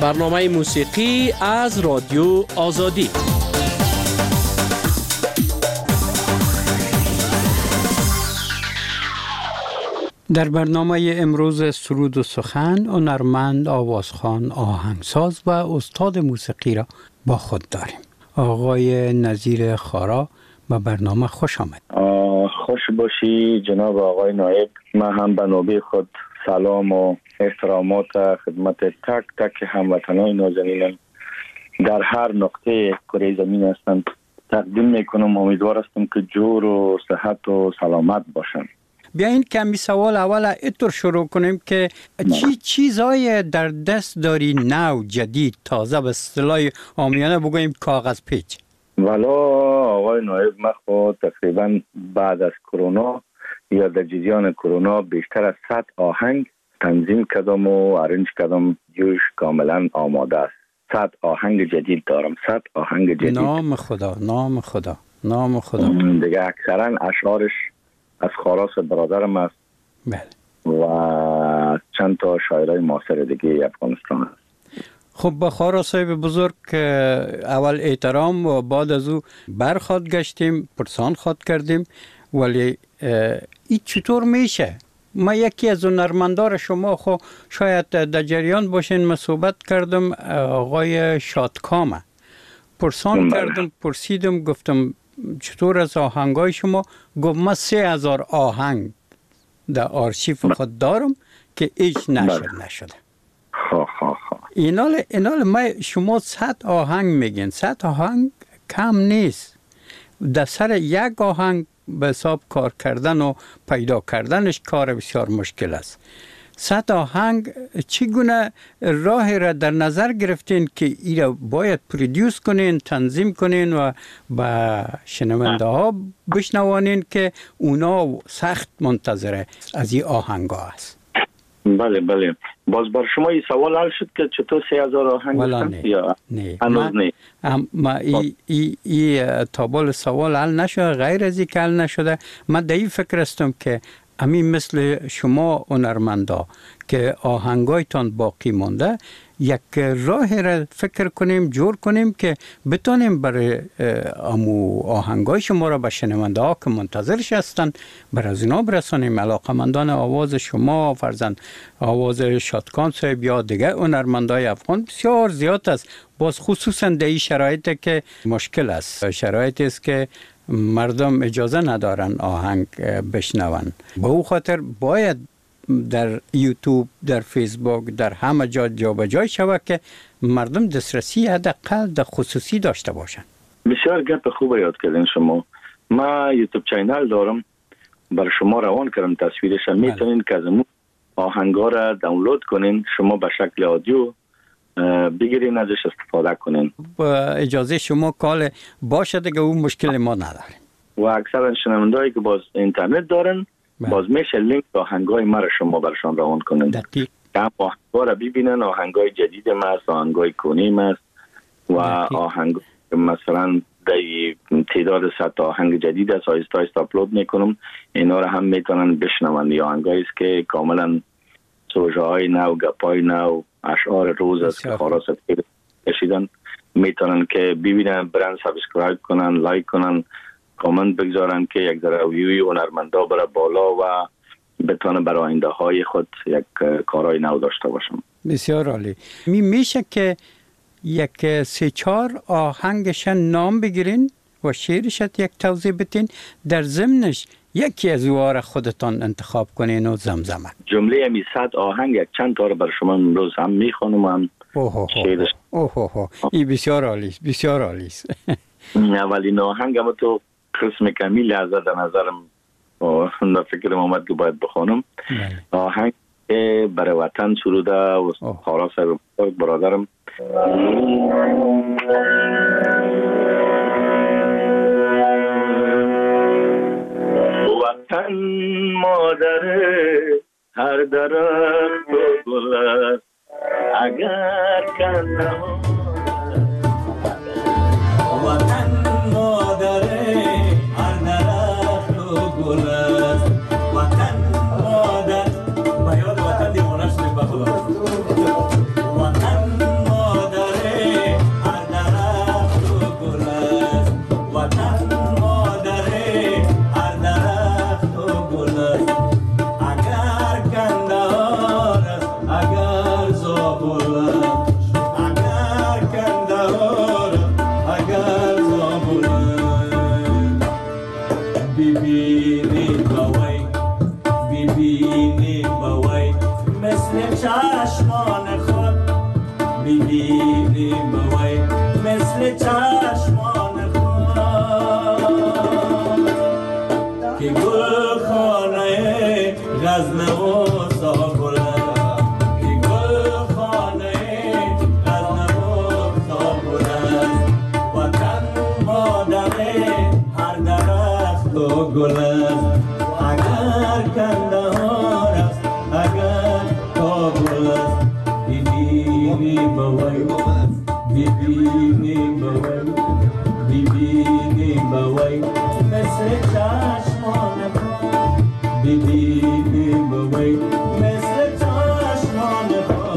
برنامه موسیقی از رادیو آزادی. در برنامه امروز سرود و سخن هنرمند، آوازخوان، آهنگساز و استاد موسیقی را با خود داریم. آقای نظیر خارا به برنامه خوش آمد. خوش باشی جناب آقای نایب. من هم به نوبه خود سلام و احترامات خدمت تک تک هموطنان نازنینم در هر نقطه کره زمین هستند تقدیم میکنم. امیدوار هستم که جور و صحت و سلامت باشند. بیاین کمی سوال اول اینطور شروع کنیم که چی چیزای در دست داری نو، جدید، تازه، به اصطلاح عامیانه بگوییم کاغذ پیچ؟ والا آقای نایب، من خود تقریبا بعد از کرونا یا در جریان کرونا بیشتر از 100 آهنگ تنظیم کردم و ارنج کردم. جوش کاملا آماده است. 100 آهنگ جدید دارم. 100 آهنگ جدید. نام خدا، نام خدا، نام خدا. دیگه اکثرا اشعارش از خاراس برادرم است. بله. و چند تا شاعرای معاصر دیگه افغانستان است. خب به خارا صاحب بزرگ اول احترام و بعد از او برخواد گشتیم، پرسان خواد کردیم، ولی این چطور میشه؟ ما یکی از هنرمندان شما خو شاید در جریان باشین، من صحبت کردم آقای شادکامه، پرسان کردم، پرسیدم، گفتم چطور از آهنگای شما؟ گفت من 3000 آهنگ در آرشیف خود دارم که هیچ نشده. اینال ما شما 100 آهنگ میگین. 100 آهنگ کم نیست. در سر یک آهنگ به حساب کار کردن و پیدا کردنش کار بسیار مشکل است. 100 آهنگ چگونه راهی را در نظر گرفتین که ای را باید پرودیوس کنین، تنظیم کنین و با شنونده ها بشنوانین که اونا سخت منتظره از این آهنگ ها است؟ بله بله. باز بر شما این سوال حل شد که چطور 3000 آهنگ هستند یا هنوز نه؟ ما ای تابال سوال حل نشده. غیر از این که حل نشده، من در این فکر هستم که همین مثل شما هنرمندا که آهنگایتان باقی مانده، یک راه را فکر کنیم، جور کنیم که بتونیم برای امو آهنگای شما را به شنونده ها که منتظرش هستن برای از اینا برسانیم. علاقمندان آواز شما، فرزند آواز شادکان صاحب یا دیگه هنرمندای افغان بسیار زیاد است. باز خصوصا در این شرایط که مشکل است، شرایطی است که مردم اجازه ندارن آهنگ بشنون. به او خاطر باید در یوتیوب، در فیسبوک، در همه جا به جای شود که مردم دسترسی حداقل در خصوصی داشته باشن. بسیار گپ خوب یاد کردین شما. ما یوتیوب چینل دارم، برای شما روان کردم تصویرش. میتونین که از اون آهنگا را دانلود کنین، شما به شکل آدیو بگیرین، ازش استفاده کنین. با اجازه شما کال باشه دیگه، اون مشکل ما نداریم. و اکثر شنوندهایی که باز اینترنت دارن باز میشه لینک آهنگای ما را شما برشان روان کنین. دقیق. آهنگا را ببینن. آهنگای جدید ما است، آهنگای کنی ما است و آهنگ مثلا در تعداد 100 آهنگ جدید است. آیستا آیستا اپلود میکنم. اینا را هم میتونن بشنون. یا آهنگایی است که کاملا سوژه های نو، گپای نو، اشعار روز است که خاراس کشیدن. میتونن که ببینن، برن سابسکرایب کنن، لایک کنن، کامنت بگذارن که یک ذره ویوی هنرمندا بره بالا و بتونه برای آینده های خود یک کارهای نو داشته باشم. بسیار عالی. میشه که یک 3-4 آهنگش نام بگیرین و شعرش یک توضیح بدین، در ضمنش یکی از اوها خودتان انتخاب کنین و زمزمه. جمله می 100 آهنگ یک چند تا رو برای شما امروز هم میخوانم. هم شعرش. این بسیار عالی است، بسیار عالی است. اولین آهنگ هم تو قسم کمیل از در نظرم در فکرم آمد که باید بخوانم. آهنگ برای وطن سروده و خاراس برادرم. وطن مادر هر درخت و گل است، اگر کنه وطن مادر هر درخت و گل است، وطن مادر. با یاد وطن دیوانه شدیم بخدا. وطن مادر غزنویز آبل است که گل خانه غزنویز آبل است وطن مادر هر درخت و گل است اگر کندهار است اگر کابل است ببینی بوی ببینی بوی ببینی بوی مثل چشمان خود ببینی بوی مثل چشمان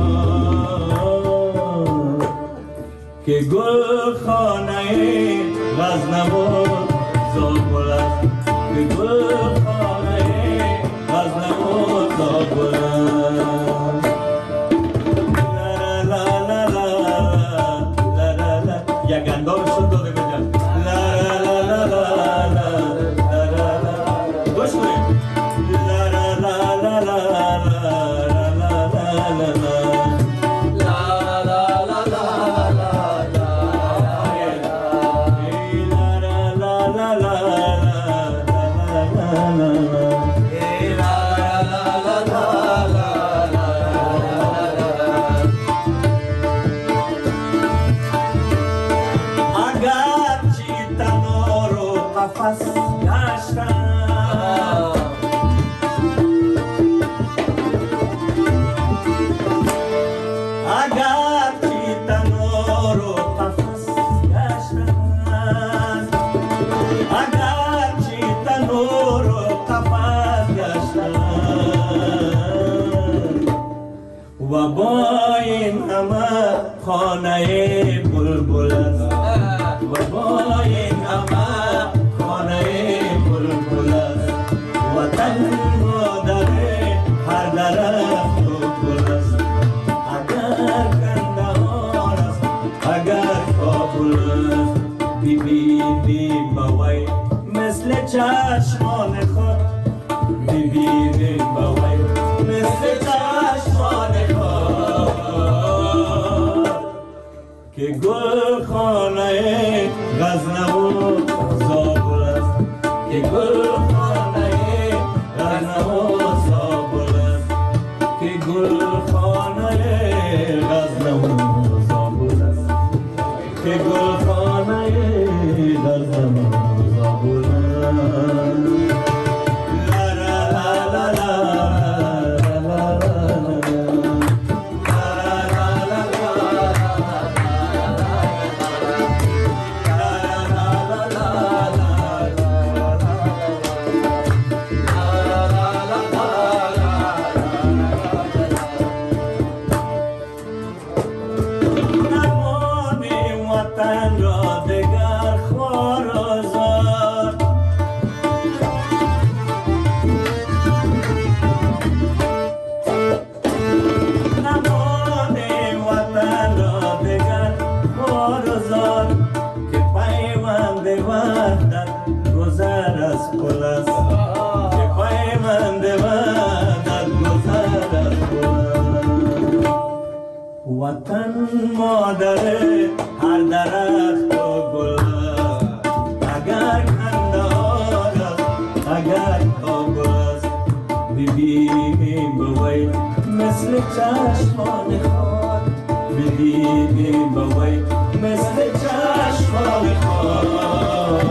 خود که گل خانه غزنویز آبل است که گل خانه غزنویز آبل است یک اندام شد داده بجم گوش کنیم و با این همه خانه بلبل است و با این همه خانه بلبل است وطن مادر هر درخت و گل است اگر کندهار است اگر کابل است ببینی بوی مثل چشمان خود ببینی بوی مثل چشمان که گل خانه غزنویز آبل است که گل خانه غزنویز آبل است که گل خانه غزنویز آبل است که گل خانه غزنویز آبل است وطن مادر هر درخت و گل است اگر کندهار است اگر کابل است ببینی بوی مثل چشمان خود ببینی بوی مثل چشمان خود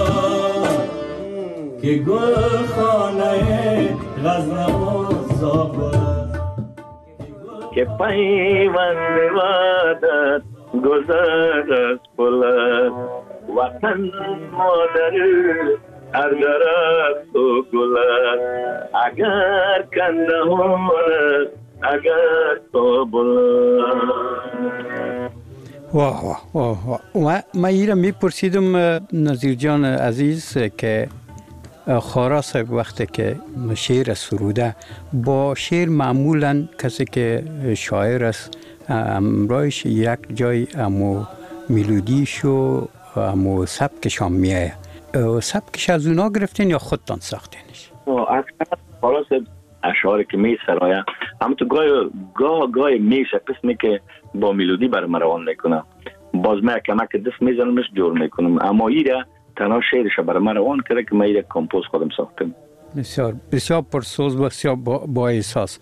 که گل خانه غزنویز آبل است که پیوند وعدت گذر از پل است وطن مادر هر درخت و گل است اگر کندهار است اگر کابل است. واه واه واه واه. و من ایره میپرسیدم نظیر جان عزیز که خارا صاحب وقتی که شعر سروده با شعر معمولا کسی که شاعر است امرایش یک جای امو میلودیش و امو سبکش هم میایه سبکش از اونا گرفتین یا خودتان ساختینش؟ اکثر خارا صاحب اشعاری که می سرایه هم تو گاه میشه قسمی که با میلودی برام روان میکنم باز من کمک دست میزنمش جور میکنم اما ایره تنها شعرش برای من روان کرده که من ایره کمپوز خودم ساختم. بسیار بسیار پرسوز، بسیار با احساس.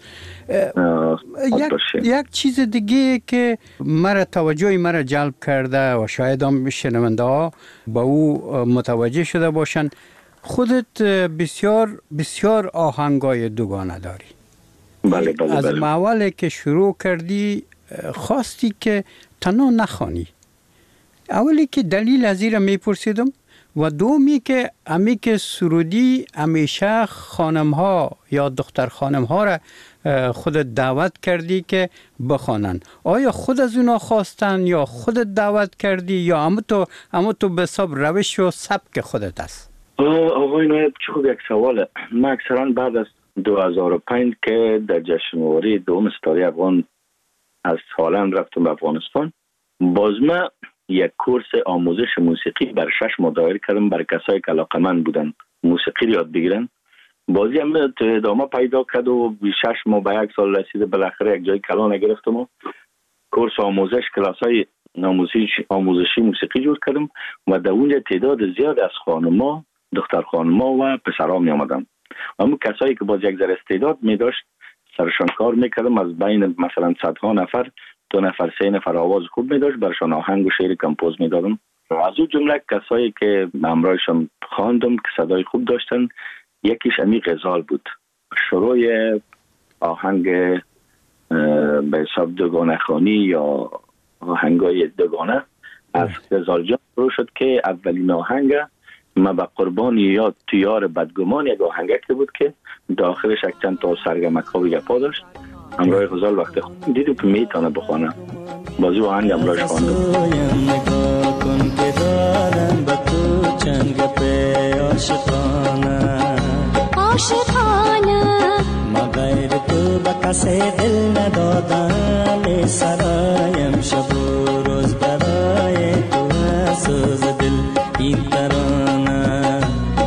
یک چیز دیگه که توجه مرا جلب کرده و شاید هم شنونده ها با او متوجه شده باشند، خودت بسیار بسیار آهنگای دوگانه داری. بله. از اولی که شروع کردی خواستی که تنها نخوانی. اولی که دلیل از این را میپرسیدم و دومی که که سرودی همیشه خانم ها یا دختر خانم ها را خودت دعوت کردی که بخوانن. آیا خود از اونا خواستن یا خودت دعوت کردی یا اما تو به حساب روش و سبک خودت است؟ آقای نایب چه خوب یک سواله. من اکثرا بعد از 2005 که در جشنواره دوم ستاره افغان از هالند رفتم به افغانستان، باز من یک کورس آموزش موسیقی بر 6 ماه دایر کردم برای کسایی که علاقه‌مند بودن موسیقی رو یاد بگیرن. بازی هم ادامه پیدا کرد و 6 ماه به 1 سال رسیده. بالاخره یک جای کلان گرفتم و کورس آموزش کلاسای آموزشی موسیقی جور کردم و در اونجا تعداد زیاد از خانم‌ها، دختر خانم‌ها و پسرها می آمدن. اما کسایی که باز یک ذره استعداد می داشت سرشان کار میکردم. از بین مثلا 100 نفر 2 نفر 3 نفر آواز خوب می داشت، برشان آهنگ و شعر کمپوز می دادم. از اون جمله کسایی که همراهشان خواندم که صدای خوب داشتن، یکیش امی غزال بود. شروع آهنگ به حساب دوگانه خوانی یا آهنگای دوگانه از غزال جان شروع شد که اولین آهنگ ما به قربان یا تیار بدگمان یک آهنگک بود که داخلش یک چند تا سرگمک ها و گپا داشت. همراه غزال وقتی دیدم که میتونه بخونه، بازی آهنگ همراهش خواندم. نگاه کن که دارم با تو چند گپ عاشقانه ما غیر تو با کسی دل ندادم، سرایم شب و روز برای تو سوز دل. این ترانه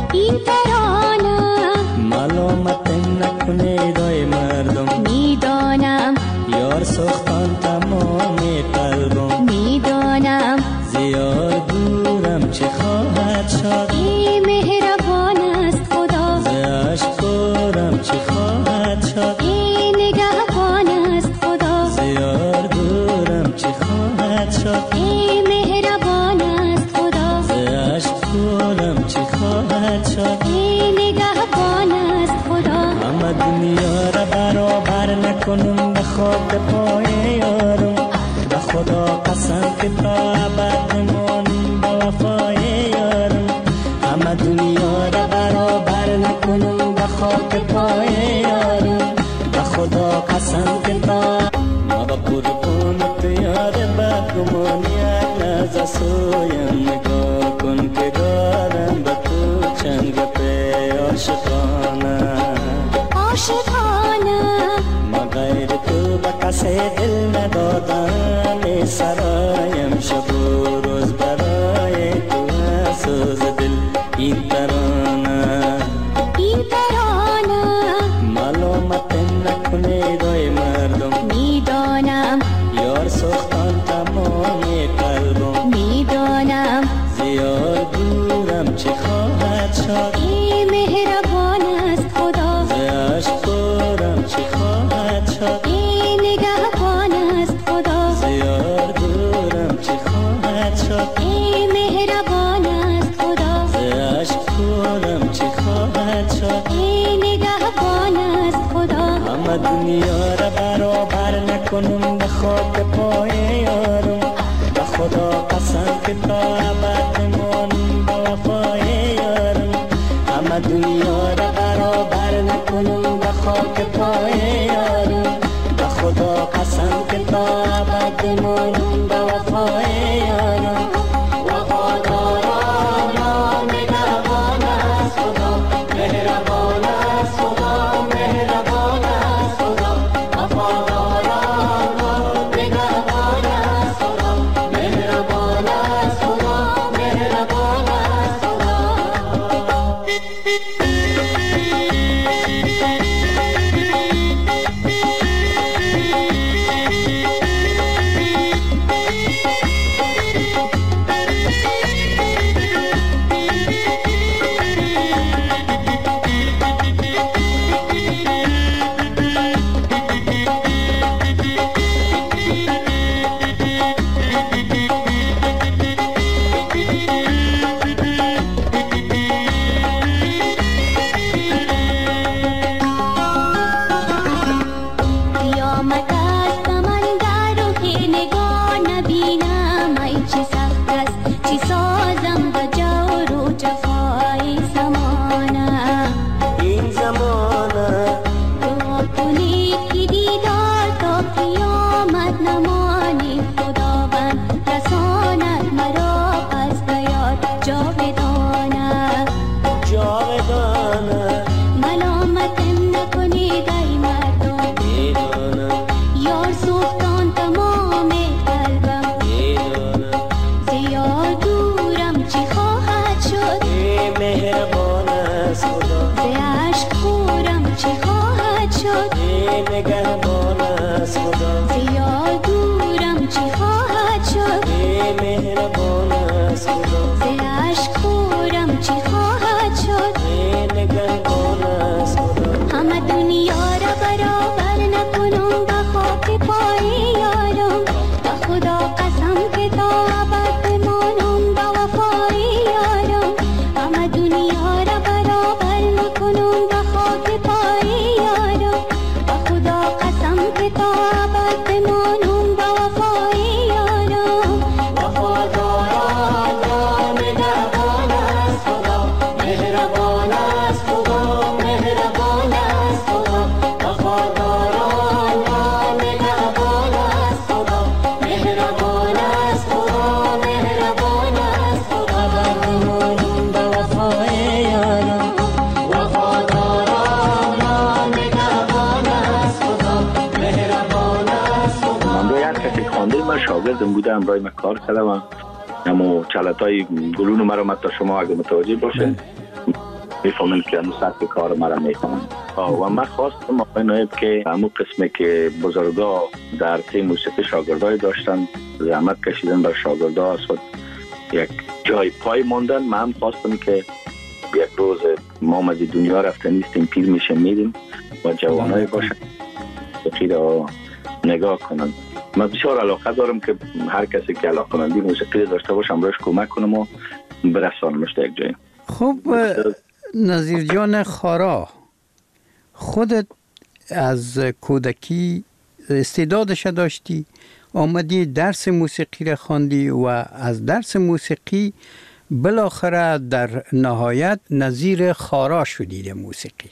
معلومت نکنه دای مردم، میدانم یار سختان تمام قلبم، میدانم زیاد دورم چه خواهد شد، این مهربان است خدا، ز عشق دورم چه خواهد شد، این نگهبان است خدا، زیاد دورم چه خواهد شد، این مهربان است خدا، ز عشق دورم چه خواهد شد، این نگهبان است خدا. همه دنیا را برابر نکنم به خاک پای یارم، به خدا قسم که تا ابد نمانم به وفای یارم. همه دنیا را برابر نکنم به خاک پای یارم، به خدا قسم که تا ما به قربان تو یار بدگمان یک لحظه سویم. نگاه کن که دارم به تو چند گپ عاشقانه ما غیر تو به کسی دل ندادم، سرایم شب و روز برای تو سوز دل. این ترانه معلومت نکنه دای مردم، میدانم یار سختان تمام قلبم، میدانم زیاد دورم چه خواهد شد، این مهربان است خدا، ز عشق دورم چه خواهد شد، این نگهبان است خدا، زیاد دورم چه خواهد شد، این مهربان است خدا، ز عشق دورم چه خواهد شد، این نگهبان است خدا. همه دنیا را برابر نکنم به خاک پای یارم، به خدا قسم که تا ابد نمانم به وفای یارم. همه دنیا را برابر نکنم به خاک پای یارم، به خدا قسم که تا ابد نمانم به وفای یارم. وفادارانم نگهبان است خدا، مهربان است خدا، مهربان است خدا. وفادارانم نگهبان است خدا، مهربان است خدا، مهربان است خدا. مهربان است خدا. ز اشک خورم چه خواهد شد؟ نگهبان است خدا. ز یار دورم چه خواهد شد؟ مهربان است خدا. ز اشک خورم چه خواهد شد؟ نگهبان است خدا. همه دنیا را برابر نکنم به خاک پای یارم، به خدا قسم که تا ابد بمانم به وفای یارم. همه دنیا را برابر نکنم به خاک پای یارم، به خدا قسم که تا ابد بمانم به وفای یارم. وفاداران را نگهبان است خدا. مهربان است خدا. مهربان است خدا. وفاداران را نگهبان است خدا. مهربان است خدا. مهربان است خدا. بمانم به وفای یارم. وفاداران را نگهبان است خدا. مهربان است خدا. من هر کسی خوانده من شاگردم بوده، همراه من کار کردم. اما چلتای گلون مرا تا شما اگه متوجه باشه میفهمین که همون سطح کار مرا میکنم. و من خواستم آقای نایب که همون قسمه که بزرگا در عرصه موسیقی شاگردای داشتن، زحمت کشیدن بر شاگردا از خود یک جای پای ماندن، من هم خواستم که یک روز ما از دنیا رفته نیستیم، پیر میشه میریم و جوانای باشن موسیقی را نگاه کنن. من بسیار علاقه دارم که هر کسی که علاقه‌مندی موسیقی داشته باشه امروز کمک کنم و برسانمش تا یک جای. خب نظیر جان خارا، خودت از کودکی استعدادش داشتی، آمدی درس موسیقی را خواندی و از درس موسیقی بالاخره در نهایت نظیر خارا شدی موسیقی.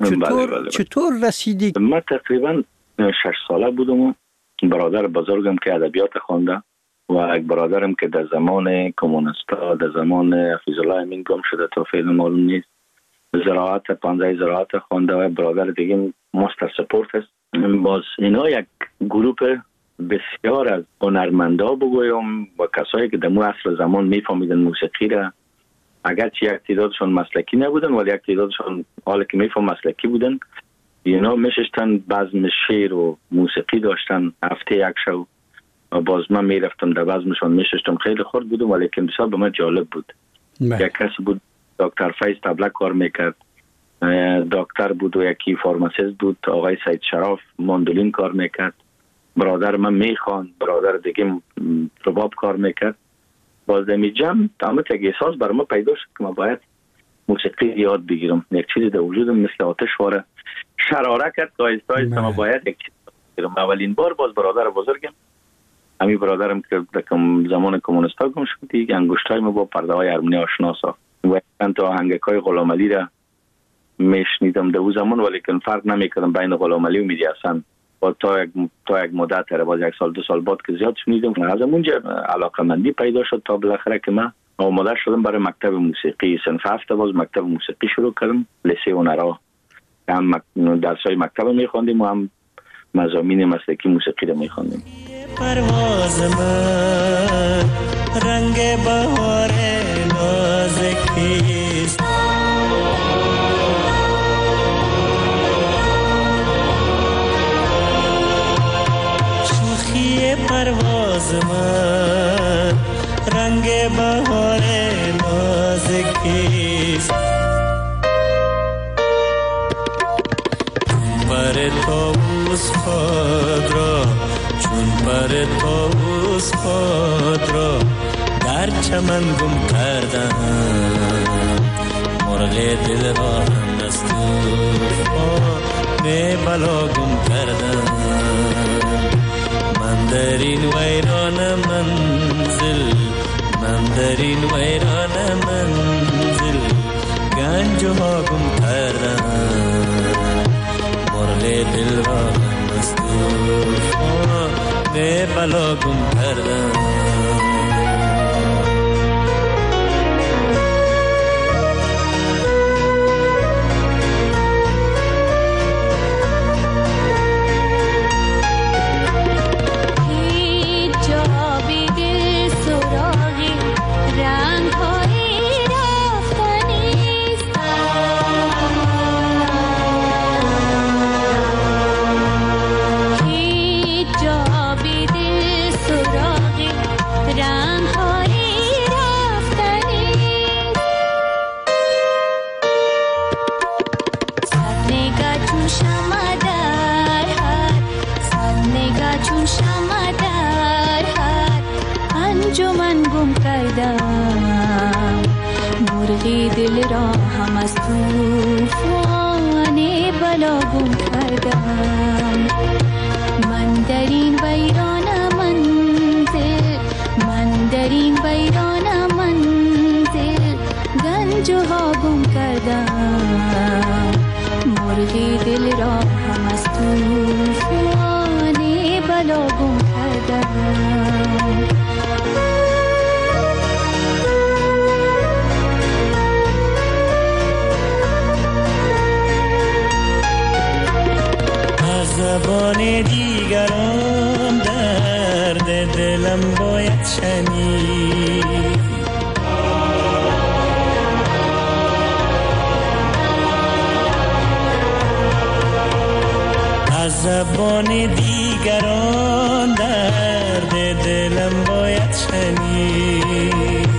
چطور رسیدی؟ من تقریبا 6 ساله بودم و برادر بزرگم که ادبیات خوانده و یک برادرم که در زمان کمونیستا در زمان حفیظ الله امین گم شده تا فعلا معلوم نیست، زراعت 15 زراعت خوانده و برادر دیگه ماستر سپورت است. باز اینا یک گروپ بسیار از هنرمندا بگویم و کسایی که در مو عصر زمان میفهمیدن موسیقی را، اگرچه یک تعدادشون مسلکی نبودن ولی یک تعدادشون حالا که میفهم مسلکی بودن، اینا میشستن بزم شعر و موسیقی داشتن هفته یک شو و باز من میرفتم در بزمشون میشستم، خیلی خورد بودم ولی که بسیار به من جالب بود. یک کسی بود دکتر فیض تبله کار میکرد، دکتر بود و یکی فارماسیست بود آقای سید شراف ماندولین کار میکرد، برادر من میخوان، برادر دیگه رباب کار میکرد. باز دمی جمع تمام یک احساس برای من پیدا شد که من باید موسیقی یاد بگیرم. یک چیزی در وجودم مثل آتش واره شراره کرد که آیسته آیسته من باید یک چیز بگیرم. اولین بار باز برادر بزرگم، همین برادرم که در زمان کمونیستا گم شد، دیگه انگشتای ما با پرده های ارمنی آشنا ساخت و چند تا آهنگکای غلام علی را میشنیدم در اون زمان، ولی که فرق نمیکردم بین غلام علی و میری حسن. و تا یک مدت باز 1 سال 2 سال بعد که زیاد شنیدم، از اونجا علاقه‌مندی پیدا شد تا بالاخره که من آماده شدم برای مکتب موسیقی. صنف 7 باز مکتب موسیقی شروع کردم، لیسه هنرا. هم درسای مکتب میخواندیم و هم مضامین مسلکی موسیقی رو میخواندیم. پرواز من رنگ بهار نازکیست، شوخی پرواز من رنگ بهار نازکیست، پر طاووس خود را چون پر طاووس خود را در چمن گم کردم، مرغ دل را هم از طوفان بلا گم کردم. من در این ویران منزل، من در این ویران منزل گنجها گم کردم، مرغ دل را هم از طوفان بلا گم کردم. رنگ های رفتنی مرغی دل را هم از طوفان بلا گم کردم. من در این ویران منزل، من در این ویران منزل گنج ها گم کردم. مرغی دل را هم از طوفان بلا گم کردم. زبان دیگران درد دلم باید شنید. از زبان دیگران درد دلم باید شنید.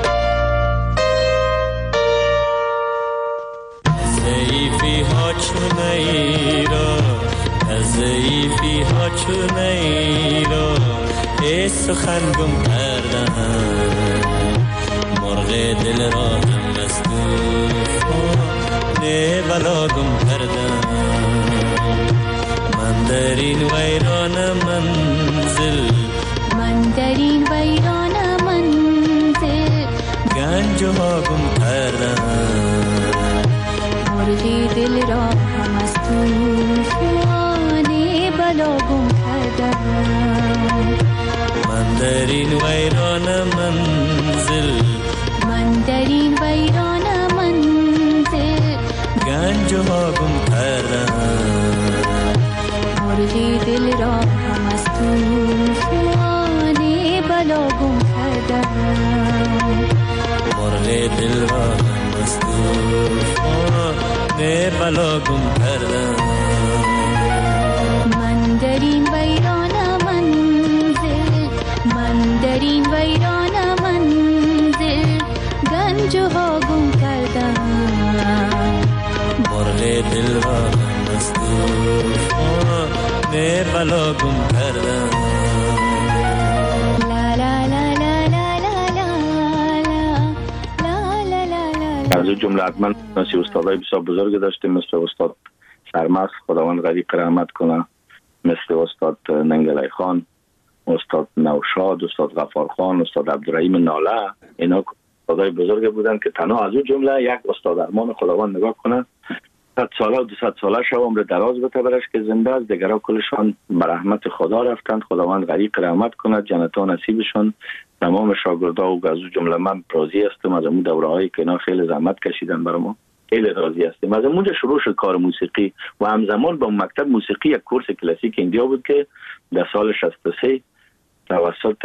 ضعیفی ها چون ایران، ضعیفی ها چون ایرا ای سخن گم کردن. مرغ دل را هم از طوفان بلا گم کردن. من در این ویران منزل، من در این ویران منزل گنج ها گم کردن. مرغی دل را هم از طوفان بلا گم کردم. من در این ویران منزل، من در این ویران منزل گنج ها گم کردم. مرغی دل را هم از طوفان بلا گم کردم. مرغ دل را هم از طوفان بلا گم کردم. من در این ویران منزل، من در این ویران منزل گنج ها گم کردم. مرغ دل را هم از طوفان بلا گم کردم. لا لا لا لا لا لا لا لا لا لا. از اون جمله حتما استادای بسیار بزرگ داشتیم، مثل استاد سرمست خداوند غریق رحمت کنه، مثل استاد ننگلای خان، استاد نوشاد، استاد غفار خان، استاد عبدالرحیم ناله. اینا استادای بزرگ بودن که تنها از اون جمله یک استاد ارمان خداوند نگاه کنه 100 ساله و 200 ساله شو عمر دراز بده برش که زنده است. دیگرها کلشان به رحمت خدا رفتند. خداوند غریق رحمت کنه، جنتا نصیبشون. تمام شاگردا و از اون جمله من راضی هستم از اون دوره‌هایی که اینا خیلی زحمت کشیدن برای ما. خیلی راضی هستیم. از اونجا شروع شد کار موسیقی و همزمان با مکتب موسیقی یک کورس کلاسیک ایندیا بود که در سال 63 توسط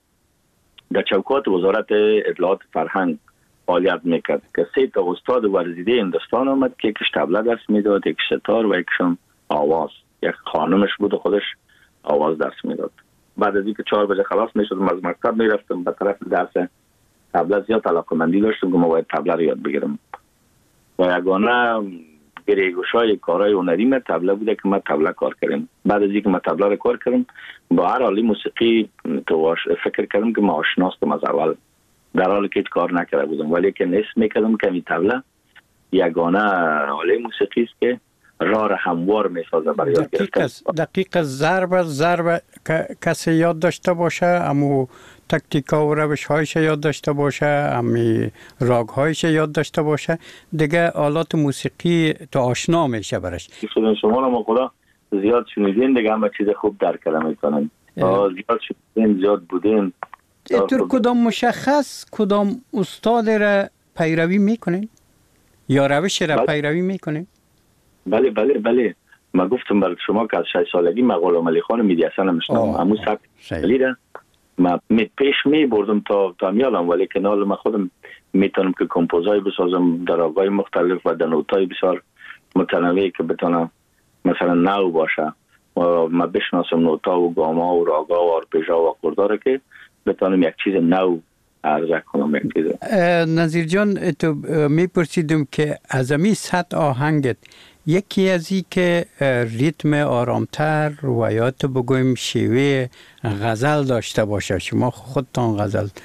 در چوکات وزارت اطلاعات فرهنگ فعالیت میکرد که 3 تا استاد ورزیده هندوستان آمد که یکیش طبله درس میداد، یک ستار و یکشون آواز. یک خانمش بود و خودش آواز درس میداد. بعد از اینکه 4 بجه خلاص میشدم از مکتب میرفتم به طرف درس طبله. زیاد علاقه‌مندی داشتم که ما باید طبله رو یاد بگیرم و یگانه گریگوشای کارهای هنری من طبله بوده که من طبله کار کردم. بعد از اینکه من طبله رو کار کردم با هر حالی موسیقی تو فکر کردم که ما آشناستم از اول، در حالی که هیچ کار نکرده بودم، ولی که نصف میکردم که این طبله یگانه حاله موسیقی است که راه هموار میسازه برای یاد گرفتن. دقیق ضرب کسی یاد داشته باشه، امو تکتیکا و روش هایش یاد داشته باشه، امی راگ هایش یاد داشته باشه، دیگه آلات موسیقی تو آشنا میشه برش. شما رو ما خدا زیاد شنیدین دیگه، همه چیز خوب درک میکنن. زیاد شنیدین، زیاد بودین. اینطور کدام مشخص کدام استاد را پیروی میکنین یا روش را پیروی میکنین؟ بله بله بله. ما گفتم برای شما که از 6 سالگی من غلام علی خان میدی حسن میشنم. همو سبک علی ما پیش می بردم تا میالم، ولی که نال ما خودم میتونم که کمپوزای بسازم در آوای مختلف و در نوتای بسیار متنوعی که بتونم مثلا نو باشه و ما بشناسم نوتا و گاما و راگا و آرپیژا و آکورداره که بتونم یک چیز نو عرضه کنم. یک چیز نظیر جان، تو میپرسیدم که از امی سطح آهنگت یکی از این که ریتم آرامتر و یا تو بگویم شیوه غزل داشته باشه. شما خودتان غزل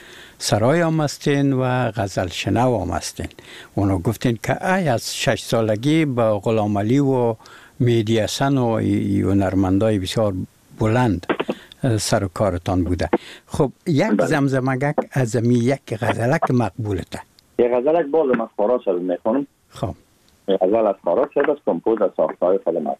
سرای هم هستین و غزل شنو هم هستین. اونو گفتین که از 6 سالگی با غلام علی و مهدی حسن و هنرمندای بسیار بلند سر و کارتان بوده. خب یک زمزمگک از یک غزلک مقبولته. یک غزلک باز من خارا شد میکنم. خب غزل از خارا شد از کمپوز از ساختهای کلمات.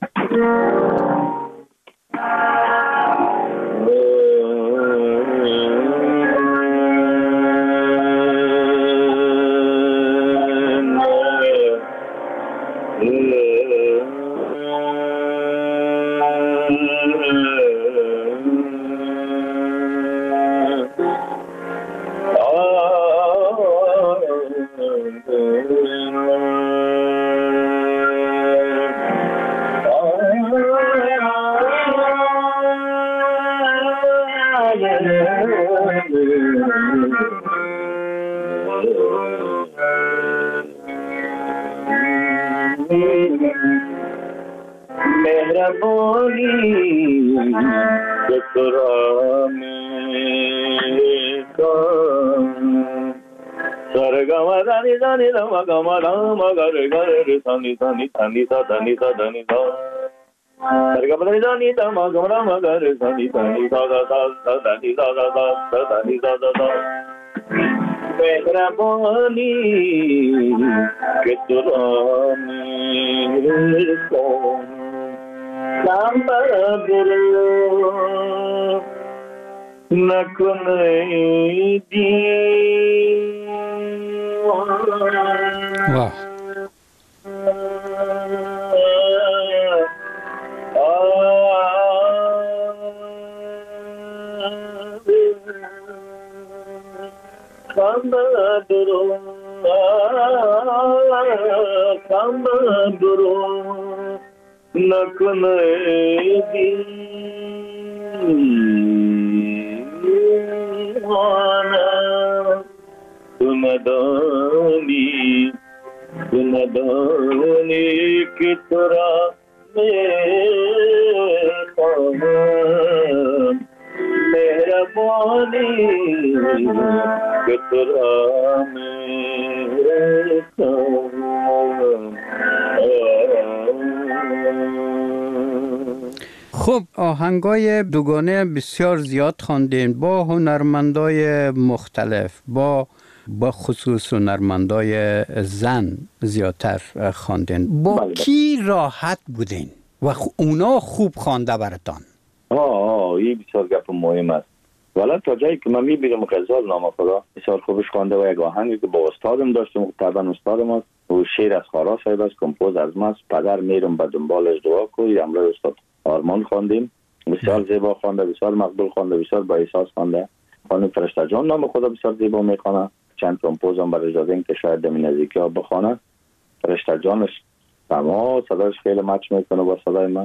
واو خب آهنگای دوگانه بسیار زیاد خواندین با هنرمندای مختلف، با خصوص هنرمندای زن زیادتر خواندین. با کی راحت بودین و اونا خوب خوانده براتان؟ این بسیار گپ مهم است. والا تا جایی که من میبینم غزال نام خدا بسیار خوبش خوانده و یک آهنگی که با استادم داشتم، طبعا استادم است و شعر از خارا صاحب است، کمپوز از ماست، پدر میرم به دنبالش دعا کنی، امروز استاد آرمان خواندیم، بسیار زیبا خوانده، بسیار مقبول خوانده، بسیار با احساس خوانده. خانم فرشته جان نام خدا بسیار زیبا میخوانه. چند کمپوز هم برای دادیم که شاید دمی نزدیکی ها بخوانه. فرشته جانش تمام صدایش خیلی مچ میکنه با صدای من.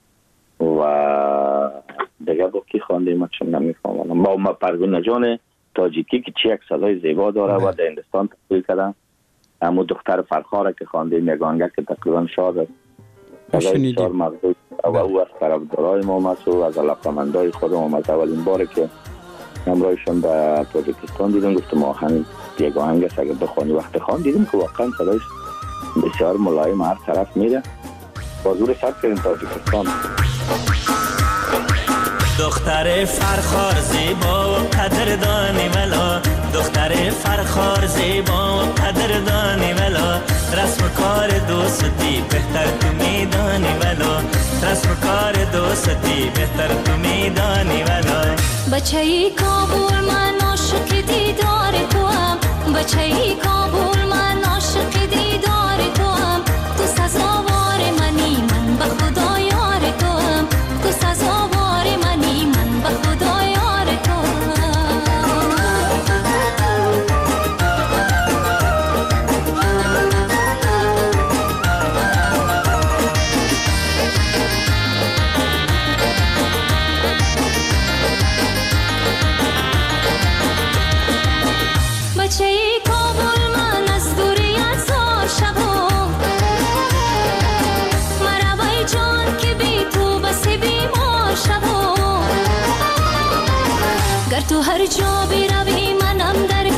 و دیگه با کی خوانده من چون نمیفهمم. با پروین جان تاجیکی که چه یک صدای زیبا داره و در هندوستان تحصیل کردن. اما دختر فرخاره که خوانده میگانگه که تقریبا شاد است. بسیار مقبول و او از طرفدارای ما است و از علاقه‌مندای خودم از اولین باره که همراهشون به تاجیکستان دیدم گفتم آهنگ یک آهنگ است اگه بخوانی. وقتی خوان دیدم که واقعا صدایش بسیار ملایم هر طرف میره. بازور سر کردیم تاجیکستان. دختر فرخار زیبا و قدردانی ولا، دختر فرخار زیبا و قدردانی ولا، رسم کار دوستی بهتر تو میدانی ولا، رسم کار دوستی بهتر تو میدانی ولا. بچه‌ای کابل من عاشق دیدار تو هم، بچه‌ای کابل من عاشق دیدار تو هم، تو سزاوار منی من به خدا یار تو هم، تو سزاوار منی من به خدا یار تو بچه‌ای کابل من از دوری ازار شبم، مربای جان که بی تو بس بیمار شبم، گر تو هر جا بروی منم در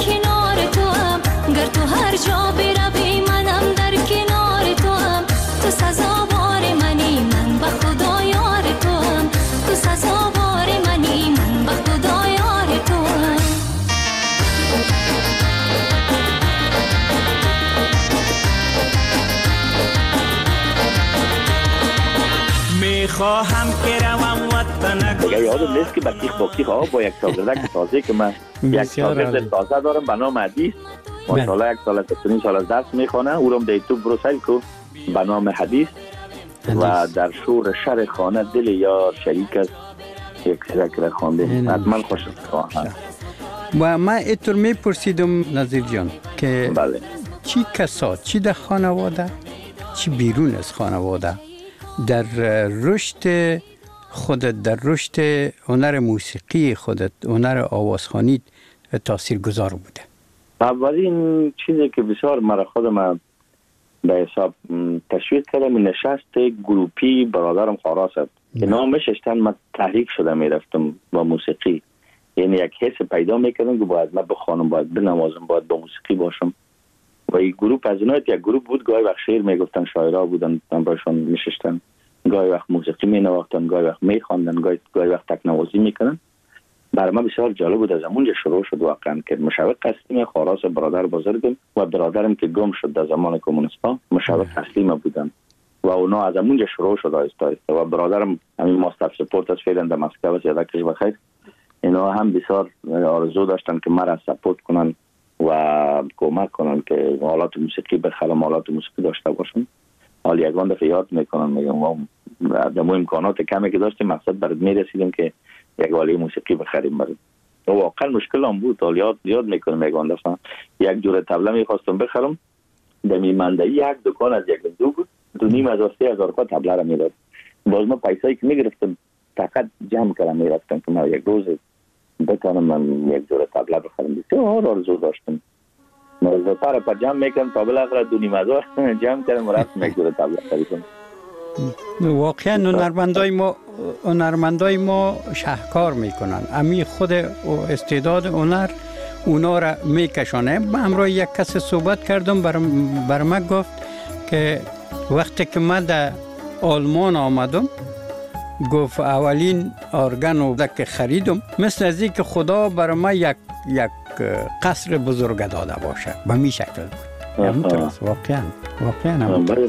میخواهم که روم وطن دیگه یادم نیست که بکیخ با یک شاگردک تازه که من یک شاگرد تازه دارم به نام حدیث ماشاءالله یک سال از سال از درس میخوانه او رو در یوتیوب بروسل کو به نام حدیث و در شور شر خانه دل یار شریک است یک ذکر خوانده حتما خوشم خواهم. و من اینطور میپرسیدم نظیر جان که بله چی کسا چی در خانواده چی بیرون از خانواده در رشد خودت در رشد هنر موسیقی خودت هنر آوازخوانی تأثیر گذار بوده؟ اولین چیزی که بسیار مرا خودم به حساب تشویق کردم نشست گروپی برادرم خاراس است که نامش اشتن من تحریک شده میرفتم با موسیقی، یعنی یک حس پیدا میکردم که باید من بخوانم باید بنوازم باید با موسیقی باشم و این گروپ از اینها یک گروپ بود گاهی وقت شعر میگفتن شاعرها بودن من باشون میشستم گاهی وقت موسیقی مینواختن گاهی وقت میخواندن گاهی وقت تکنوازی میکنن. برای من بسیار جالب بود از اونجا شروع شد واقعا که مشوق اصلی خاراس برادر بزرگم و برادرم که گم شد در زمان کمونیستا مشوق اصلی ما بودن و اونا از اونجا شروع شد آهسته آهسته و برادرم همین ماستر سپورت از فعلا در مسکو است یادکش بخیر اینا هم بسیار آرزو داشتن که مرا سپورت کنن و کمک کنن که آلات موسیقی بخرم آلات موسیقی داشته باشم. حالا یگان دفعه یاد میکنم میگم ما در امکانات کمی که داشتیم مقصد برد میرسیدیم که یک آله موسیقی بخریم برد و واقعا مشکل هم بود. حالا یاد میکنم یگان دفعه یک جور طبله میخواستم بخرم در میمندهی یک دکان از یک دو بود 2,500-3,000 طبله را میداد. باز ما پیسایی که میگرفتم فقط جمع کردم میرفتم که من یک روز بتانم من یک جور طبله بخرم. بسیار آرزو داشتم مزدتر پا جمع میکنم طبله اخرا 2,500 جمع کردم و رفتم یک جور طبله خریدم. واقعا هنرمندای ما شهکار میکنن امی خود استعداد هنر اونا را میکشانه. من همراه یک کس صحبت کردم بر من گفت که وقتی که من در آلمان آمدم گفت اولین ارگن رو که خریدم مثل از این که خدا برای من یک قصر بزرگ داده باشه به می شکل بود. همونطور است واقعا بله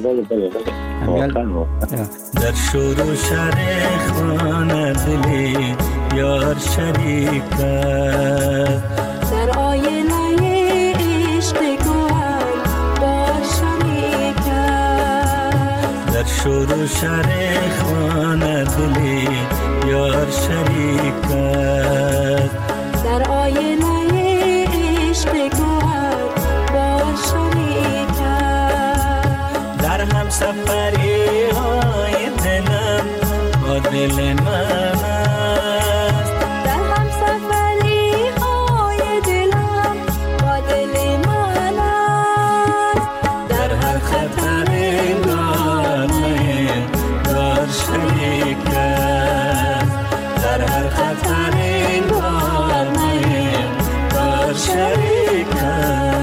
در شور و شر خانه دلی یار شریک است در آینه عشق گوهر با شریک است در شور و شر خانه دلی یار شریک است در آینه عشق گوهر با شریک است در هم سفری های دلم با دل من است در هم سفری های دلم با دل من است در هر خطر دارم دار شریک است در هر خطر دارم دار شریک است.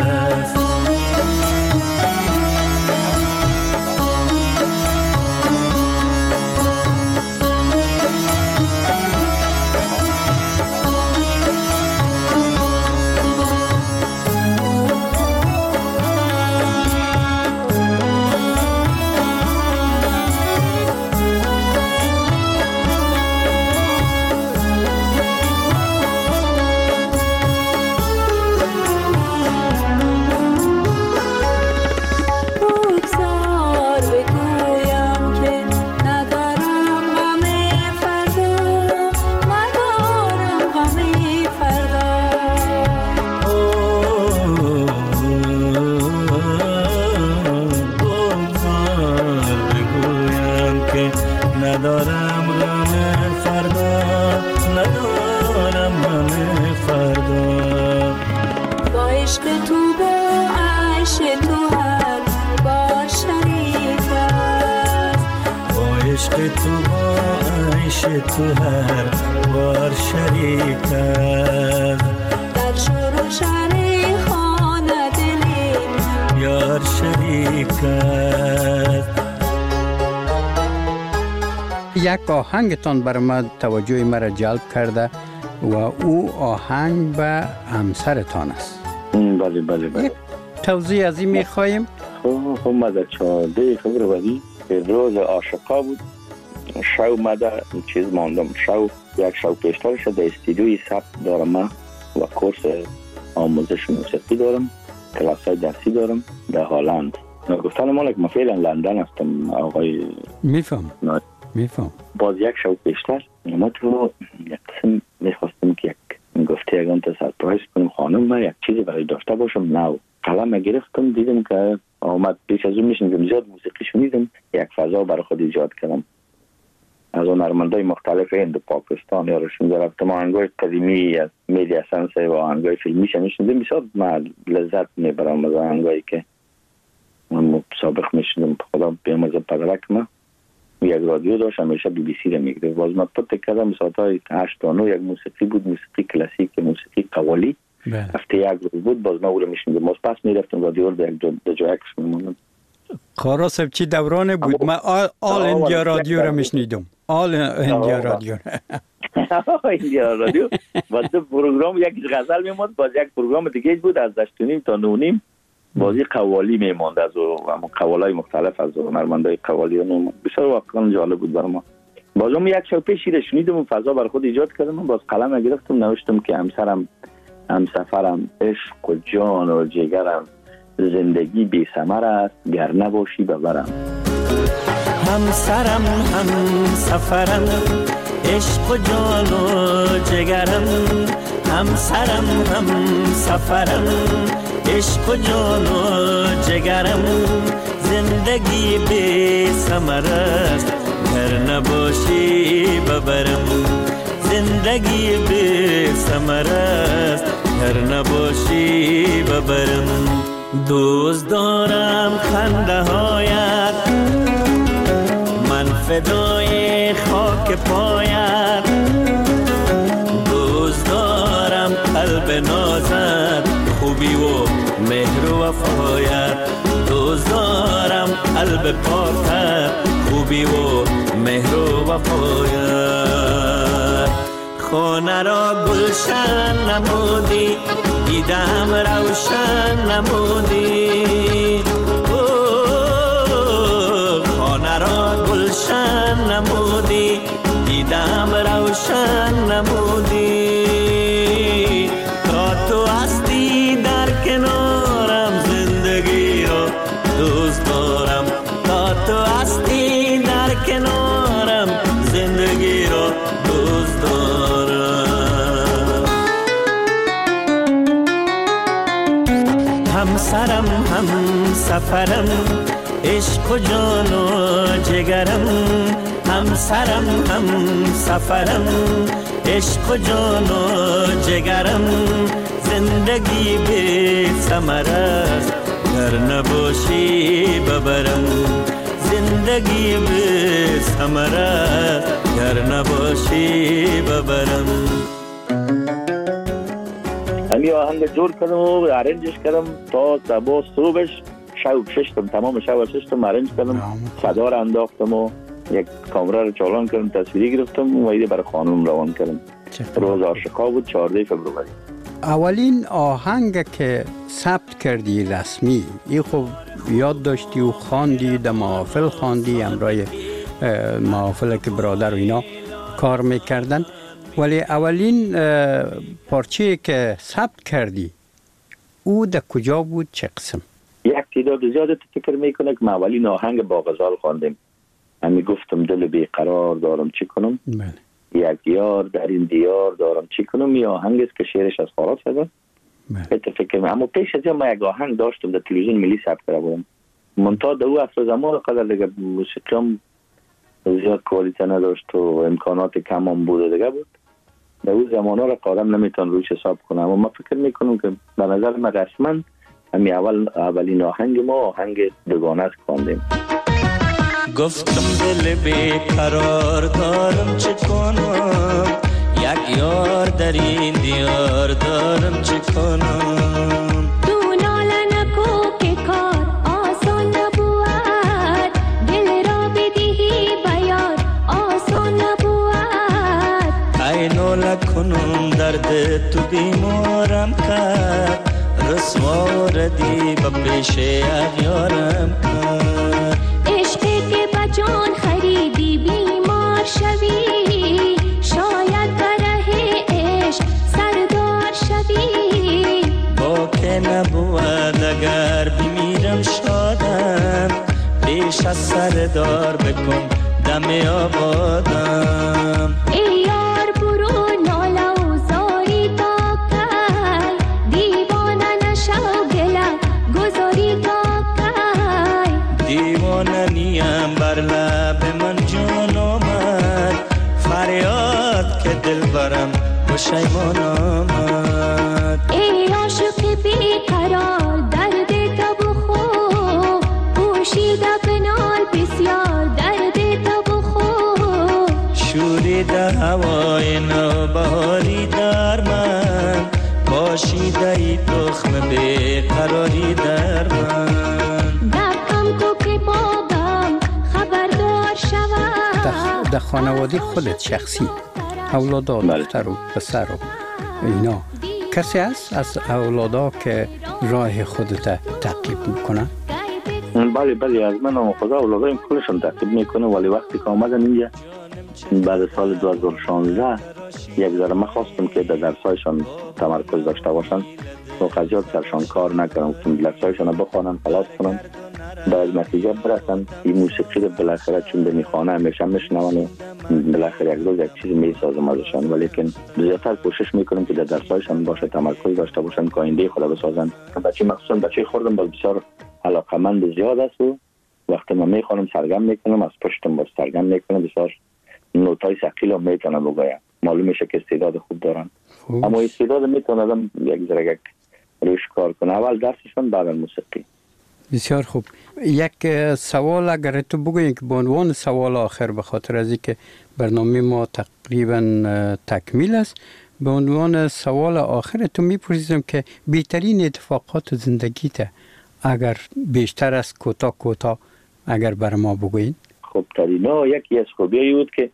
تو هر بار شریک است در شور و شر خانه دلی یار شریک است. یک آهنگتان برای من توجه مرا جلب کرده و او آهنگ به همسرتان است. بله توضیح از این میخوایم. خب ما در 14 فوریه روز عاشقا بود شو مده چیز ماندم. یک شو پیشترش در استودیوی ثبت دارم و کورس آموزش موسیقی دارم، کلاس های درسی دارم در هلند. گفتن مالک ما فعلا لندن هستم آقای. میفهم. باز یک شو پیشتر ما تو یک قسم میخواستم که یک گفته اگران تا سرپرایز کنم خانم ما یک چیزی برای داشته باشم. نو قلم گرفتم دیدم که آمد پیش از اون میشنیدم زیاد موسیقی شنیدم، یک فضا برای خود ایجاد کردم. از اون هنرمندای مختلف هند و پاکستان یا رشون رفتم آهنگای قدیمی از میدیا سنسه و آهنگای فیلمی شنیدم. بسیار من لذت میبرم از آهنگایی که من سابق میشنیدم. خدا بیامرزه پدرک ما یک رادیو داشت همیشه بی بی سی رو میگرفت. باز من پت کردم ساعتهای 8 تا 9 یک موسیقی بود، موسیقی کلاسیک، موسیقی قوالی. هفته یک روز بود باز من او رو میشنیدم. باز پس میرفتم رادیو رو در جایکش میموندم. خاراسب چی دورانه بود؟ من آل اندیا رادیو رو میشنیدم. آل اندیا رادیو. اندیا رادیو. باز پروگرام یک غزل میموند، باز یک پروگرام دیگه بود از 8:30 تا 9:30 بازی قوالی میموند از قوالای مختلف از هنرمندای قوالی. بسیار واقعا جالب بود برام. بازم یک شب پیش رو شنیدم و فضا برای خود ایجاد کردم. باز قلم گرفتم نوشتم که همسفرم عشق و جان و جگرم، زندگی بی ثمر است گر نباشی ببرم. همسرم همسفرم عشق و جان و جگرم، همسرم همسفرم عشق و جان و جگرم، زندگی بی ثمر است گر نباشی ببرم، زندگی بی ثمر است گر نباشی ببرم. دوست دارم خنده هایت، من فدای خاک پایت، دوست دارم قلب نازت، خوبی و مهر و وفایت، دوست دارم قلب پاکت، خوبی و مهر و وفایت. خانه را گلشن نمودی، دیدم روشن نمودی، خانه را گلشن نمودی، دیدم روشن نمودی. تا تو هستی در کنارم زندگی را دوست دارم، تا تو هستی در کنارم زندگی را دوست دارم. همسرم همسفرم عشق و جان و جگرم، همسرم همسفرم عشق و جان و جگرم، زندگی بی ثمر است گر نباشی ببرم، زندگی بی ثمر است گر نباشی ببرم. همی آهنگ جور کردم و ارنجش کردم تا صبح صبحش ششتم تمام شب ششتم ارنج کردم، صدا را انداختم و یک کامera رو چالان کردم، تصویری گرفتم و ایده برای خانم روان کردم. روز عاشقا بود 14 فبروری. اولین آهنگ که ثبت کردی رسمی ای خب یاد داشتی و خواندی، در محافل خواندی، همراه محافل که برادر و اینا کار میکردن، ولی اولین پارچه که ثبت کردی او در کجا بود، چه قسم؟ یک تعداد زیاده فکر میکنه که ما اولین آهنگ با غزال خواندیم. همی گفتم دل بیقرار دارم چی کنم، یک یار در این دیار دارم چی کنم. یه آهنگ است که شعرش از فارس هست. فکر اما پیش از ما یک آهنگ داشتم در تلویزیون ملی ثبت کرده بودم. منتها در او اصل زمان قدر دیگه موسیقیم زیاد کوالیته نداشت و امکانات کم هم بود دیگه بود. در او زمانه را قادم نمیتون روش حساب کنم. اما من فکر میکنم که به نظر من رسما همی اولین آهنگ ما آهنگ دوگانه است خواندیم. گفتم دل بیقرار دارم چه کنم، یک یار در این دیار دارم چه کنم. تو ناله نکو که کار آسان نبود، دل را بدهی بیار آسان نبود. ای ناله کنم درد تو بیمارم کرد، رسوا ردی با پیش اغیارم کرد. عشقی که بچان خریدی بیمار سردار بکن دم آبادم. ای یار برو ناله و زاری تا کی، دیوانه نشو گله گذاری تا کی. دیوانه نیم بر لب من جان آمد، فریاد که دل برم پشیمان آمد. ای عاشق بیقرار درد تو بخور، پوشیده بنال بسیار درد تو بخور. شوریده هوای نوبهاری در من، باشیده ای تخم بیقراری در من. دقم تو که بابم خبردار شود. در خانواده خودت شخصی اولادا دختر و پسر و اینا کسی هست از اولادا که راه خودت تعقیب میکنه؟ بله از من هم خدا اولادایم کلشون تعقیب میکنه، ولی وقتی که آمدن اینجا بعد سال 2016 یک ذره من خواستم که در درسایشان تمرکز داشته باشن و قضیات سرشان کار نکنم، که درسایشان بخوانن خلاص کنن بعد نتیجه برسن. این موسیقی رو بالاخره چون به میخوانه همیشه میشنون و بالاخره یک روز یک چیز میسازم ازشان، ولیکن زیادتر کوشش میکنم که در درسایشان باشه، تمرکز داشته باشن که آینده خدا بسازن. بچه مخصوصا بچه خوردم باز بسیار علاقمند زیاد است و وقتی من میخوانم سرگرم میکنم، از پشتم باز سرگرم میکنم، بسیار نوتای ثقیل هم میتونم بگویم. معلوم میشه که استعداد خوب دارن، اما استعداد میتونه آدم یک ذره روش کار کنه. اول درسشون بعد موسیقی. بسیار خوب. یک سوال اگر تو بگویی که به عنوان سوال آخر، به خاطر از اینکه برنامه ما تقریبا تکمیل است، به عنوان سوال آخر تو میپرسیدم که بهترین اتفاقات زندگیت اگر بیشتر از کوتاه اگر بر ما بگوین. خب ترینا یکی از خوبیایی بود که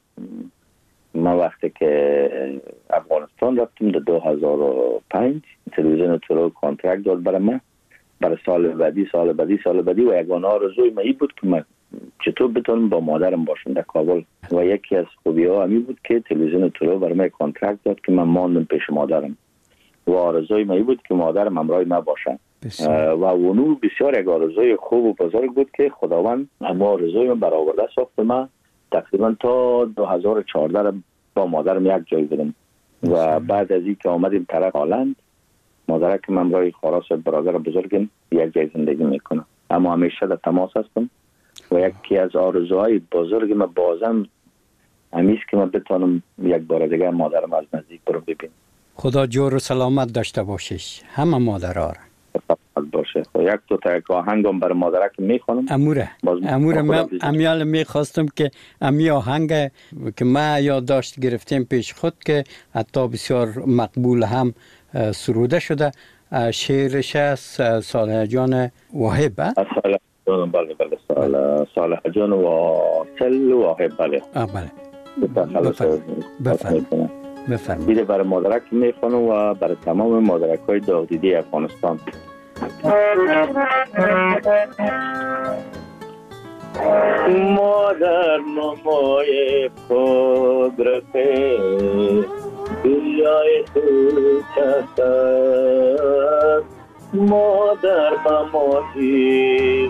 ما وقتی که افغانستان رفتیم در 2005 تلویزیون تورو کانترکت داد برای من برای سال بعدی و یگانه آرزوی من این بود که من چطور بتونم با مادرم باشم در کابل و یکی از خوبی‌ها همین بود که تلویزیون تورو برای من کانترکت داد که من ماندم پیش مادرم و آرزوی من این بود که مادرم همراه من باشه و اونو بسیار یک آرزوی خوب و بزرگ بود که خداوند اما آرزوی من برآورده ساخت. من تقریبا تا 2014 با مادرم یک جای بودم و بعد از این که آمدیم طرف هلند مادرک من همراه خاراس برادر بزرگم یک جای زندگی میکنم، اما همیشه در تماس هستم و یکی از آرزوهای بزرگ من بازم همیشه که من بتونم یک بار دیگه مادرم از نزدیک برو ببینم. خدا جور و سلامت داشته باشیش همه مادرها را. باشه. یک دو تا آهنگم برای مادرک میخونم. اموره من امیال میخواستم که امی آهنگ که ما یادداشت گرفتیم پیش خود که حتی بسیار مقبول هم سروده شده، شعرش است صالح جان واحب. بله صالح جان واصل واحب. بله بفرمایید. دیده برای مادرک میخونم و برای تمام مادرک های داغدیدی افغانستان. مادر نمای قدرت دنیای تو چست، مادر بمادی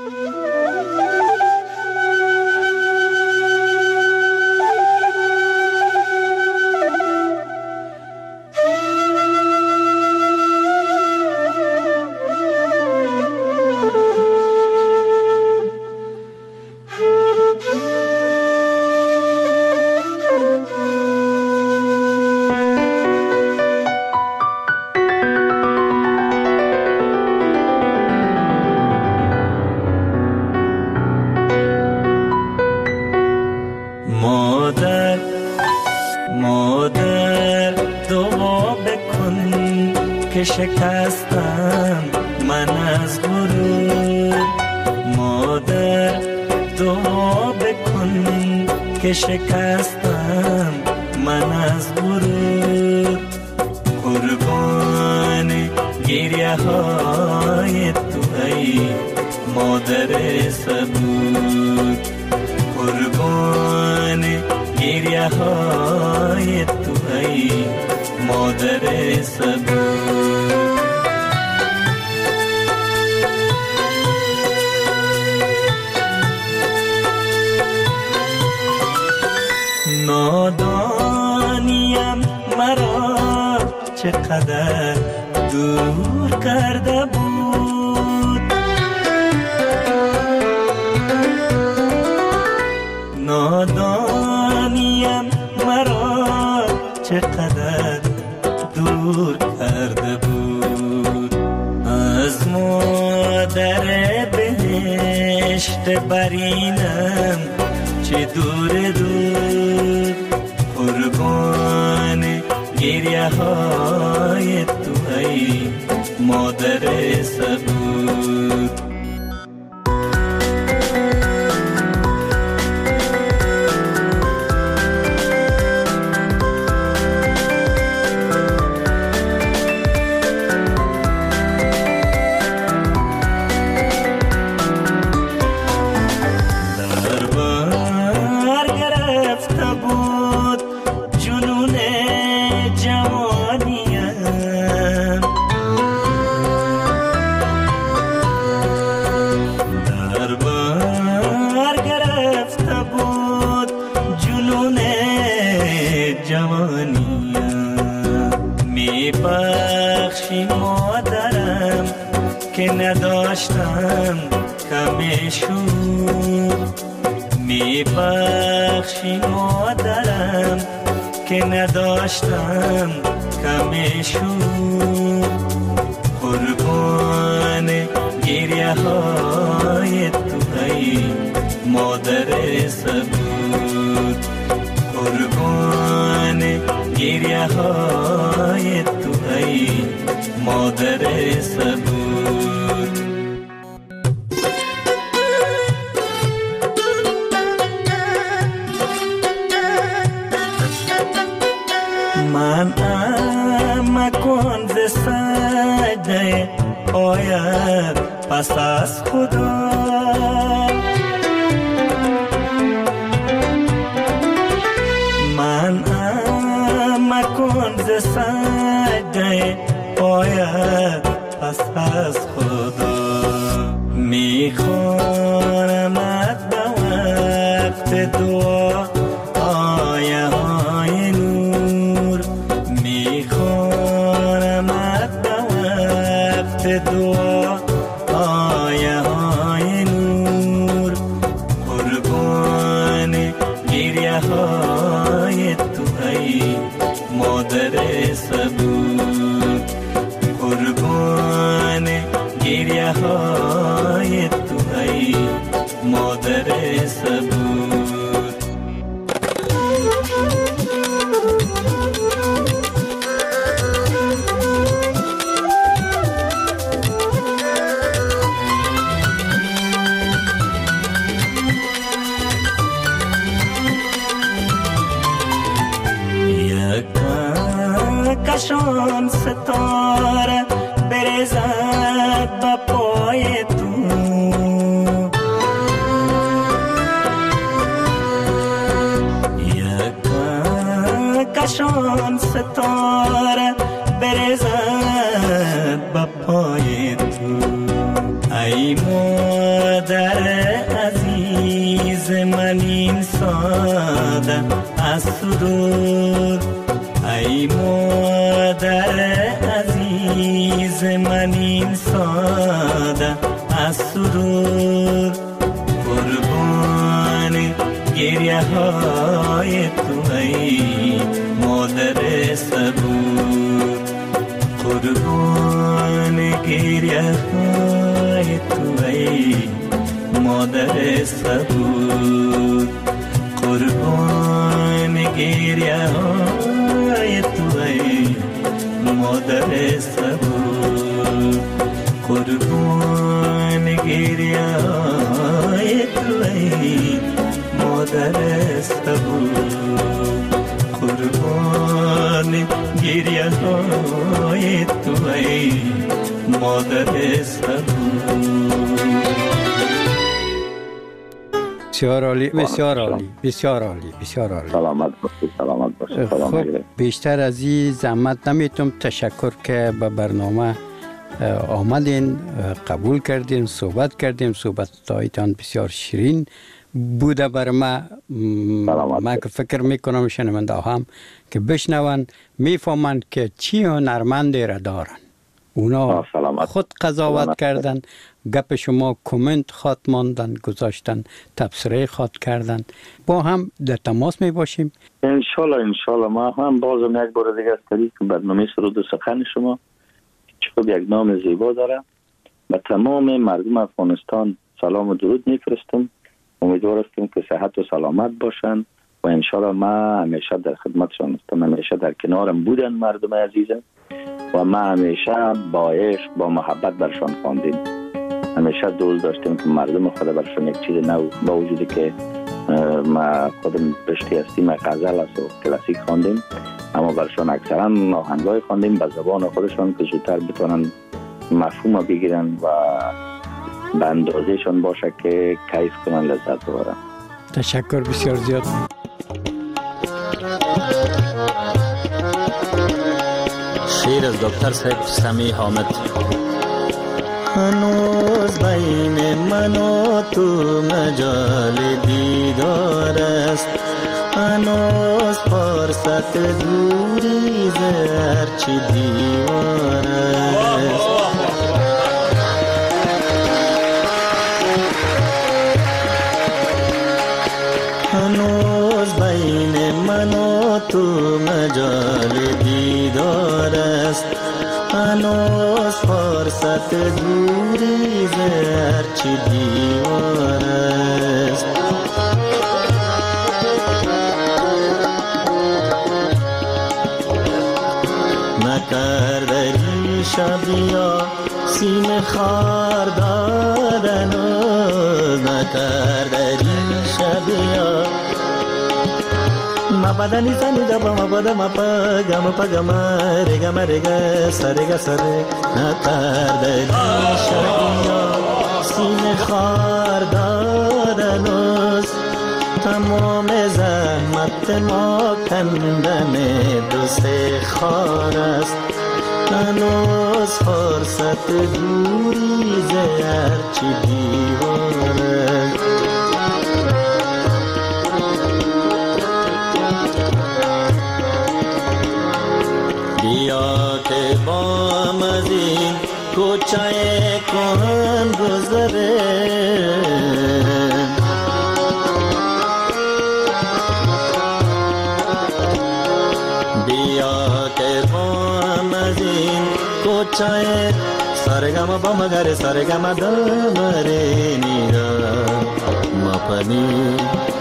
شکستم من از غرور، مادر دعا بکن که شکستم من از غرور. قربان گریه های تو ای مادر صبور، قربان گریه های تو ای مادر صبور. چقدر دور کرده بود. نادانیم مرا چقدر دور کرده بود. از مادر بهشت برینم چه دور دور، قربان گریه های تو ای مادر صبور. نداشتم کمشون می بخشی مادرم که نداشتم کمشون، قربان گریه های تو ای مادر صبور، قربان گریه های تو ای مادر صبور. من مکن ز سجده آید پس از خدا، من مکن ز سجده آید پس از خدا. میخوانمت به وقت دعا آیه های نور، میخوانمت به وقت دعا آیه های نور، قربان گریه های تو ای مادر صبور، قربان گریه های تو ای مادر صبور. کشان ستاره برزد با پای تو، کشان ستاره برزد با پای تو. ای مادر عزیز من این ساده از سرور، ای مادر عزیز من این ساده از سرور، قربان گریه های تو ای مادر صبور، قربان گریه های تو ای مادر صبور، قربان گریه های تو ای مادر صبور، قربان گریه های تو ای مادر صبور، قربان گریه های تو ای مادر صبور. بسیار عالی، بسیار عالی، بسیار عالی، بسیار عالی. سلامت باشید، سلامت باشید. خب بیشتر از این زحمت نمیتونم تشکر که به برنامه آمدین، قبول کردین، صحبت کردیم. صحبت‌هایتان بسیار شیرین بوده بر من که فکر میکنم شنونده هم که بشنون میفهمند که چی هنرمندی را دارن. اونا خود قضاوت کردن، گپ شما کامنت خواد ماندن، گذاشتن، تبصره خواد کردن. با هم در تماس می باشیم انشالله. ما هم بازم یک بار دیگه از طریق برنامه سرود و سخن شما چوب یک نام زیبا داره و تمام مردم افغانستان سلام و درود میفرستم. امیدوار هستم که صحت و سلامت باشن و انشالله ما همیشه در خدمتشان هستم. همیشه در کنارم بودن مردم عزیزم و ما همیشه با عشق با محبت برشان خواندیم. همیشه دوست داشتیم که مردم خود برشان یک چیز نو با وجودی که ما خودم رشته هستیم غزل است و کلاسیک خواندیم، اما برشان اکثرا آهنگای خواندیم به زبان خودشان که زودتر بتونن مفهوم بگیرن و به اندازهشان باشه که کیف کنن، لذت ببرن. تشکر بسیار زیاد. شعر از دکتر صاحب سمیع حامد. هنوز بین من و تو مجال دیدار است، هنوز فرصت دوری ز هرچی دیوار است. هنوز بین من و تو مجال دیدار است، هنوز فرصت دوری ز هرچی دیوار است. نکرده ریشه بیا سینه خار دادن، نکرده ریشه بیا ما بدنی زنی دبا ما بدا ما پا ما رگا سرگا سره نکرده ریشه بیا سینه خار دادن است. تمام زحمت ما کندن دو سه خار است، هنوز فرصت دوری ز هرچی دیوار است. بیا که با هم از این کوچه کهن گذره، کوچه سرگم با مگر سرگم دمره نیرا ما پنی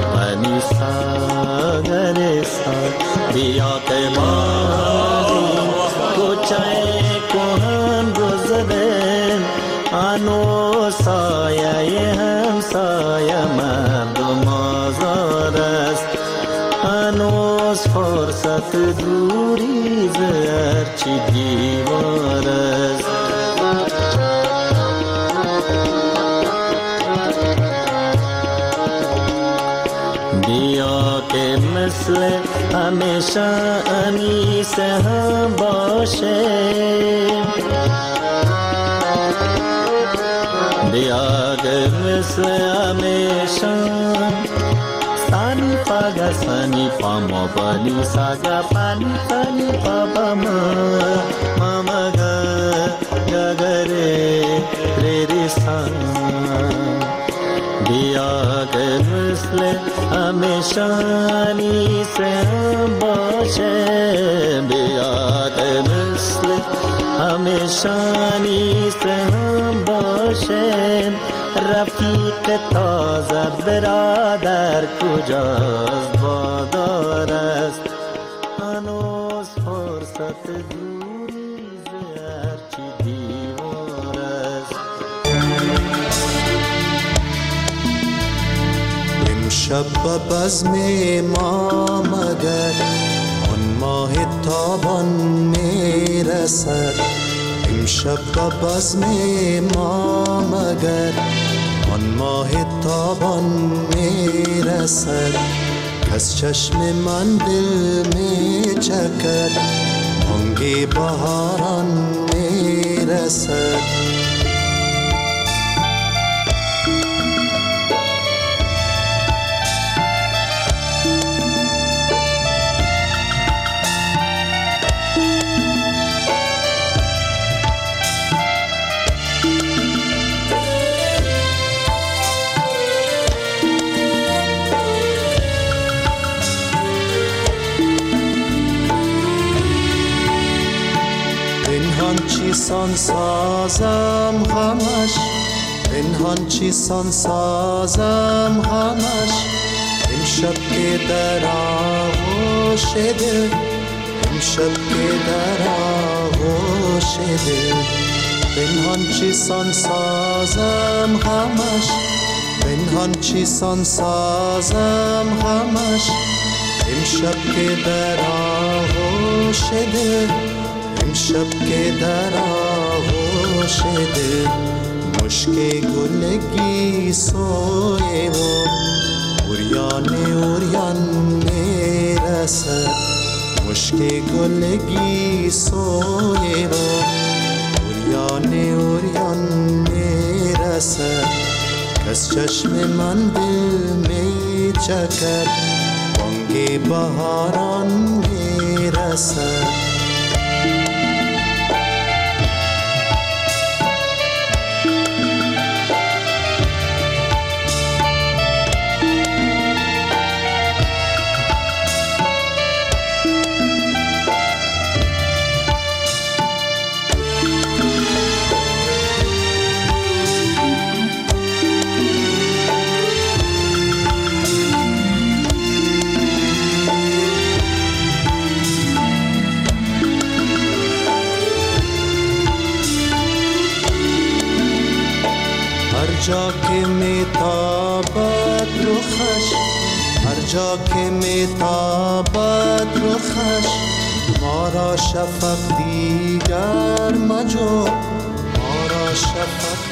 ساگر سار. بیا که ما کوچه کهن گذرم، آنو سایه هم سایه مردم آزار است، هنوز فرصت دوری ز هرچی دیوار است. بیا که مثل همیشه انیس هم باشه، بیا که مثل همیشه Sani paga sani pama pani saga pani papa mama ga gare re re sa. Diya ke misle hamesha ni se bache, diya ke misle hamesha ni se bache. رفیق تازه برادر کجاست بادار است، هنوز فرصت دوری ز هرچی دیوار است. امشب به بزم ما مگر آن ماه تابان میرسد، امشب به بزم ما مگر آن ماه تابان میرسد. از چشم من دل میچکد بانگ بهاران میرسد. رسد. چیسان سازم همش، پنهان چیسان سازم همش، امشب که در آغوش دل، امشب که در آغوش دل، پنهان چیسان سازم همش، پنهان چیسان سازم همش، امشب که در آغوش دل، امشب که در آغوش دل، مشک گلگی سوی و اوریان میرسد، مشک گلگی سوی و اوریان میرسد، کس چشم من دل میچکد، بانگ بهاران میرسد. هر جا که میتابد رخش، هر جا که میتابد رخش، ما را شفق دیگر مجو، ما را شفق